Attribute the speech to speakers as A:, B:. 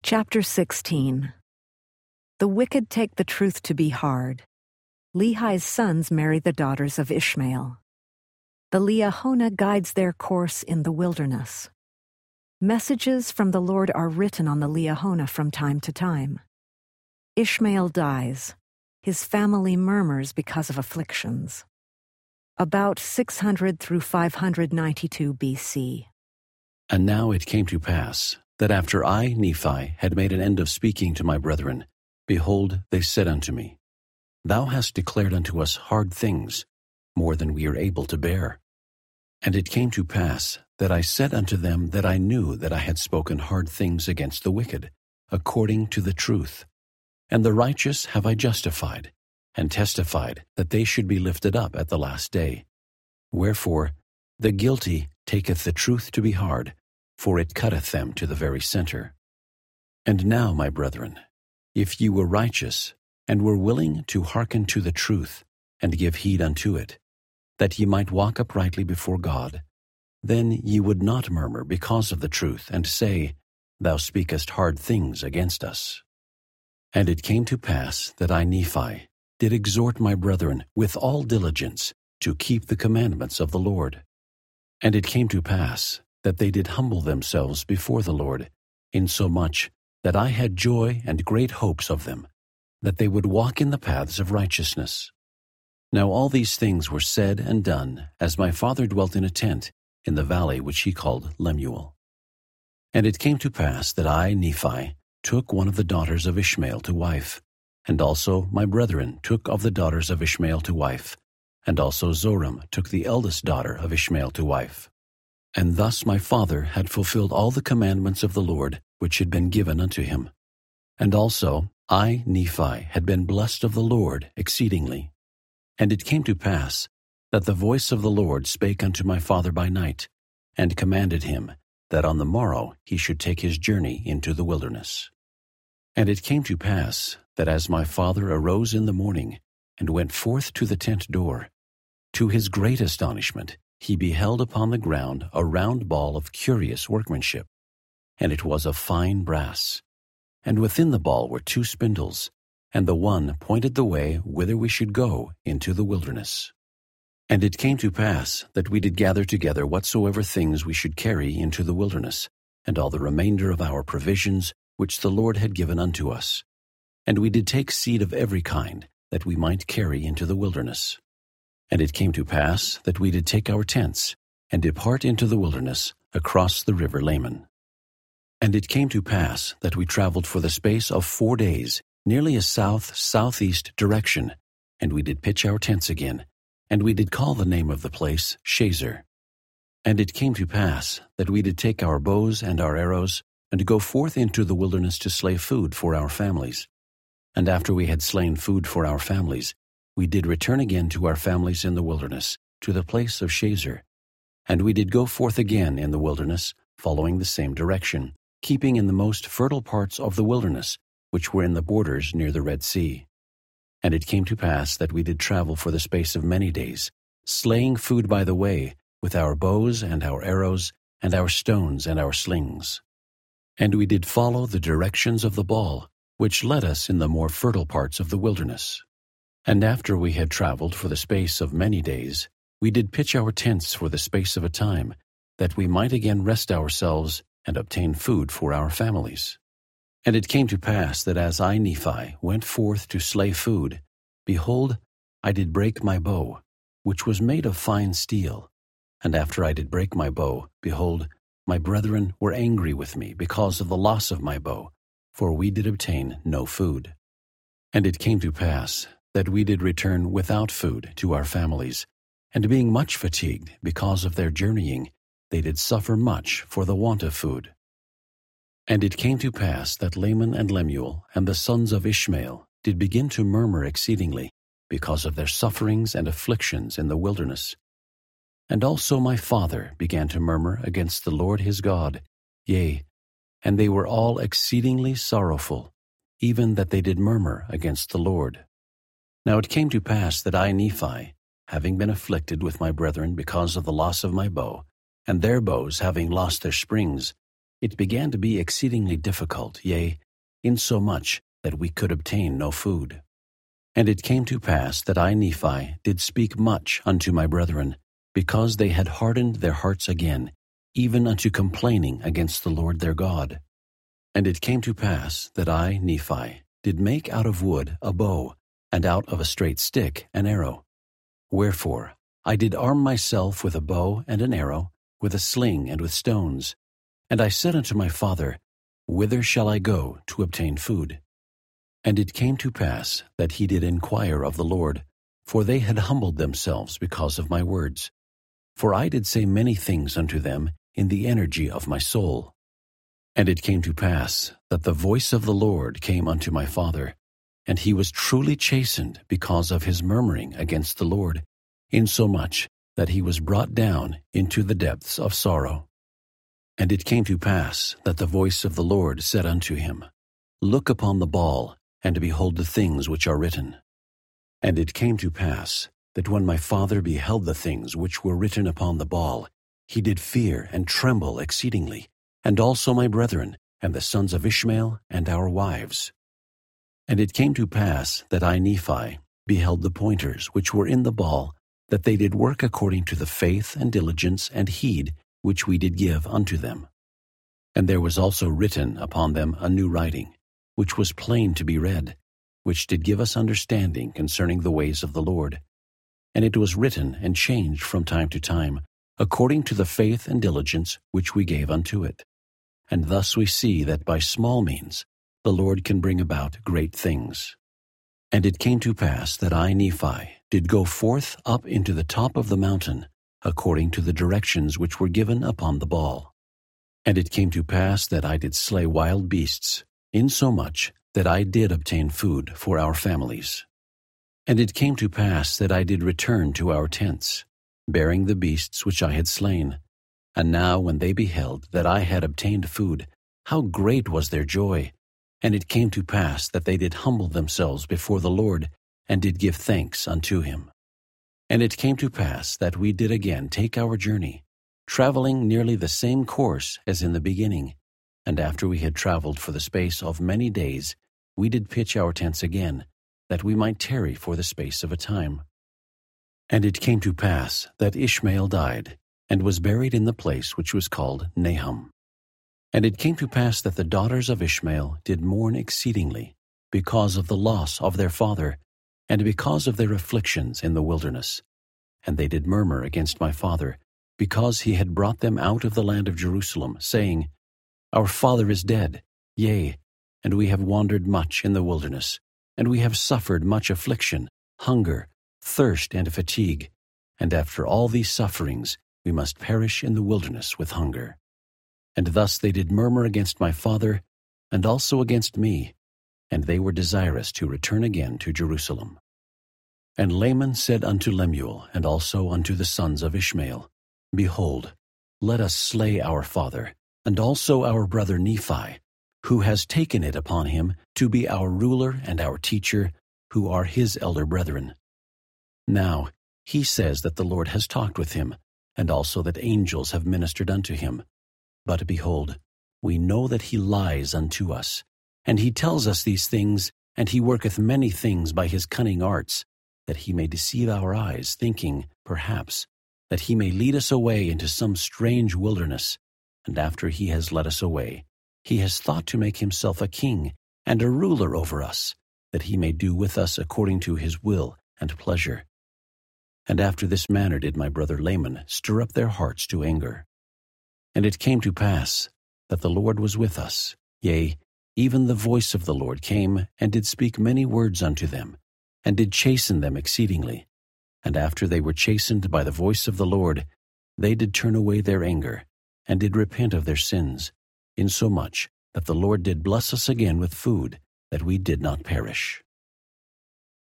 A: Chapter 16. The wicked take the truth to be hard. Lehi's sons marry the daughters of Ishmael. The Liahona guides their course in the wilderness. Messages from the Lord are written on the Liahona from time to time. Ishmael dies. His family murmurs because of afflictions. About 600 through 592 BC.
B: And now it came to pass, that after I, Nephi, had made an end of speaking to my brethren, behold, they said unto me, Thou hast declared unto us hard things, more than we are able to bear. And it came to pass, that I said unto them that I knew that I had spoken hard things against the wicked, according to the truth. And the righteous have I justified, and testified that they should be lifted up at the last day. Wherefore, the guilty taketh the truth to be hard, for it cutteth them to the very center. And now, my brethren, if ye were righteous, and were willing to hearken to the truth, and give heed unto it, that ye might walk uprightly before God, then ye would not murmur because of the truth, and say, Thou speakest hard things against us. And it came to pass that I, Nephi, did exhort my brethren with all diligence to keep the commandments of the Lord. And it came to pass that they did humble themselves before the Lord, insomuch that I had joy and great hopes of them, that they would walk in the paths of righteousness. Now all these things were said and done, as my father dwelt in a tent in the valley which he called Lemuel. And it came to pass that I, Nephi, took one of the daughters of Ishmael to wife, and also my brethren took of the daughters of Ishmael to wife, and also Zoram took the eldest daughter of Ishmael to wife. And thus my father had fulfilled all the commandments of the Lord which had been given unto him. And also I, Nephi, had been blessed of the Lord exceedingly. And it came to pass that the voice of the Lord spake unto my father by night, and commanded him that on the morrow he should take his journey into the wilderness. And it came to pass that as my father arose in the morning, and went forth to the tent door, to his great astonishment he beheld upon the ground a round ball of curious workmanship, and it was of fine brass. And within the ball were 2 spindles, and the one pointed the way whither we should go into the wilderness. And it came to pass that we did gather together whatsoever things we should carry into the wilderness, and all the remainder of our provisions which the Lord had given unto us. And we did take seed of every kind, that we might carry into the wilderness. And it came to pass that we did take our tents, and depart into the wilderness across the river Laman. And it came to pass that we traveled for the space of 4 days, nearly a south-southeast direction, and we did pitch our tents again, and we did call the name of the place Shazer. And it came to pass that we did take our bows and our arrows, and go forth into the wilderness to slay food for our families. And after we had slain food for our families, we did return again to our families in the wilderness, to the place of Shazer. And we did go forth again in the wilderness, following the same direction, keeping in the most fertile parts of the wilderness, which were in the borders near the Red Sea. And it came to pass that we did travel for the space of many days, slaying food by the way, with our bows and our arrows, and our stones and our slings. And we did follow the directions of the ball, which led us in the more fertile parts of the wilderness. And after we had traveled for the space of many days, we did pitch our tents for the space of a time, that we might again rest ourselves and obtain food for our families. And it came to pass that as I, Nephi, went forth to slay food, behold, I did break my bow, which was made of fine steel. And after I did break my bow, behold, my brethren were angry with me because of the loss of my bow, for we did obtain no food. And it came to pass that we did return without food to our families, and being much fatigued because of their journeying, they did suffer much for the want of food. And it came to pass that Laman and Lemuel and the sons of Ishmael did begin to murmur exceedingly because of their sufferings and afflictions in the wilderness. And also my father began to murmur against the Lord his God, yea, and they were all exceedingly sorrowful, even that they did murmur against the Lord. Now it came to pass that I, Nephi, having been afflicted with my brethren because of the loss of my bow, and their bows having lost their springs, it began to be exceedingly difficult, yea, insomuch that we could obtain no food. And it came to pass that I, Nephi, did speak much unto my brethren, because they had hardened their hearts again, even unto complaining against the Lord their God. And it came to pass that I, Nephi, did make out of wood a bow, and out of a straight stick an arrow. Wherefore I did arm myself with a bow and an arrow, with a sling and with stones. And I said unto my father, Whither shall I go to obtain food? And it came to pass that he did inquire of the Lord, for they had humbled themselves because of my words. For I did say many things unto them in the energy of my soul. And it came to pass that the voice of the Lord came unto my father, and he was truly chastened because of his murmuring against the Lord, insomuch that he was brought down into the depths of sorrow. And it came to pass that the voice of the Lord said unto him, Look upon the ball, and behold the things which are written. And it came to pass that when my father beheld the things which were written upon the ball, he did fear and tremble exceedingly, and also my brethren, and the sons of Ishmael, and our wives. And it came to pass that I, Nephi, beheld the pointers which were in the ball, that they did work according to the faith and diligence and heed which we did give unto them. And there was also written upon them a new writing, which was plain to be read, which did give us understanding concerning the ways of the Lord. And it was written and changed from time to time, according to the faith and diligence which we gave unto it. And thus we see that by small means the Lord can bring about great things. And it came to pass that I, Nephi, did go forth up into the top of the mountain, according to the directions which were given upon the ball. And it came to pass that I did slay wild beasts, insomuch that I did obtain food for our families. And it came to pass that I did return to our tents, bearing the beasts which I had slain. And now when they beheld that I had obtained food, how great was their joy! And it came to pass that they did humble themselves before the Lord, and did give thanks unto him. And it came to pass that we did again take our journey, traveling nearly the same course as in the beginning. And after we had traveled for the space of many days, we did pitch our tents again, that we might tarry for the space of a time. And it came to pass that Ishmael died, and was buried in the place which was called Nahum. And it came to pass that the daughters of Ishmael did mourn exceedingly, because of the loss of their father, and because of their afflictions in the wilderness. And they did murmur against my father, because he had brought them out of the land of Jerusalem, saying, Our father is dead, yea, and we have wandered much in the wilderness, and we have suffered much affliction, hunger, thirst, and fatigue, and after all these sufferings we must perish in the wilderness with hunger. And thus they did murmur against my father, and also against me, and they were desirous to return again to Jerusalem. And Laman said unto Lemuel, and also unto the sons of Ishmael, Behold, let us slay our father, and also our brother Nephi, who has taken it upon him to be our ruler and our teacher, who are his elder brethren. Now he says that the Lord has talked with him, and also that angels have ministered unto him. But behold, we know that he lies unto us, and he tells us these things, and he worketh many things by his cunning arts, that he may deceive our eyes, thinking, perhaps, that he may lead us away into some strange wilderness. And after he has led us away, he has thought to make himself a king and a ruler over us, that he may do with us according to his will and pleasure. And after this manner did my brother Laman stir up their hearts to anger. And it came to pass that the Lord was with us, yea, even the voice of the Lord came and did speak many words unto them, and did chasten them exceedingly. And after they were chastened by the voice of the Lord, they did turn away their anger, and did repent of their sins, insomuch that the Lord did bless us again with food, that we did not perish.